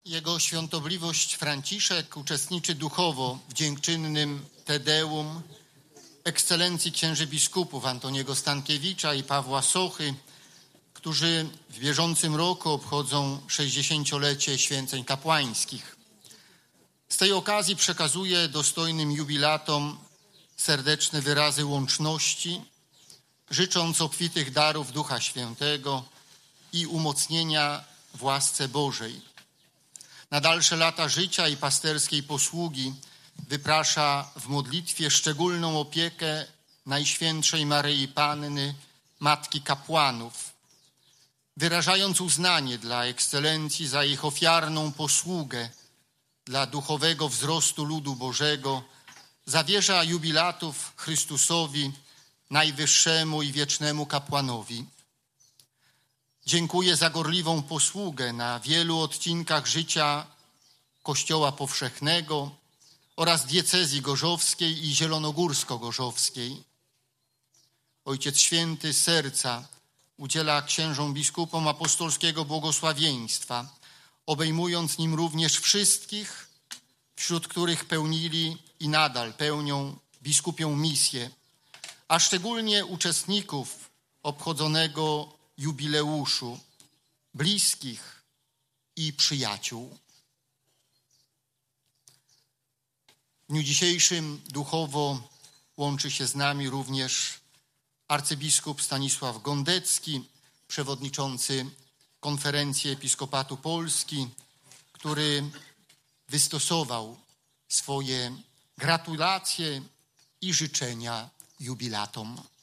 Jego świątobliwość Franciszek uczestniczy duchowo w dziękczynnym Te Deum ekscelencji księży biskupów Antoniego Stankiewicza i Pawła Sochy, którzy w bieżącym roku obchodzą 60-lecie święceń kapłańskich. Z tej okazji przekazuję dostojnym jubilatom serdeczne wyrazy łączności, życząc obfitych darów Ducha Świętego i umocnienia w łasce Bożej. Na dalsze lata życia i pasterskiej posługi wyprasza w modlitwie szczególną opiekę Najświętszej Maryi Panny, Matki Kapłanów, wyrażając uznanie dla ekscelencji za ich ofiarną posługę dla duchowego wzrostu ludu Bożego, zawierza jubilatów Chrystusowi, Najwyższemu i Wiecznemu Kapłanowi. Dziękuję za gorliwą posługę na wielu odcinkach życia Kościoła Powszechnego oraz diecezji gorzowskiej i zielonogórsko-gorzowskiej. Ojciec Święty z serca udziela księżom biskupom apostolskiego błogosławieństwa, obejmując nim również wszystkich, wśród których pełnili i nadal pełnią biskupią misję, a szczególnie uczestników obchodzonego jubileuszu, bliskich i przyjaciół. W dniu dzisiejszym duchowo łączy się z nami również arcybiskup Stanisław Gondecki, przewodniczący Konferencji Episkopatu Polski, który wystosował swoje gratulacje i życzenia jubilatom.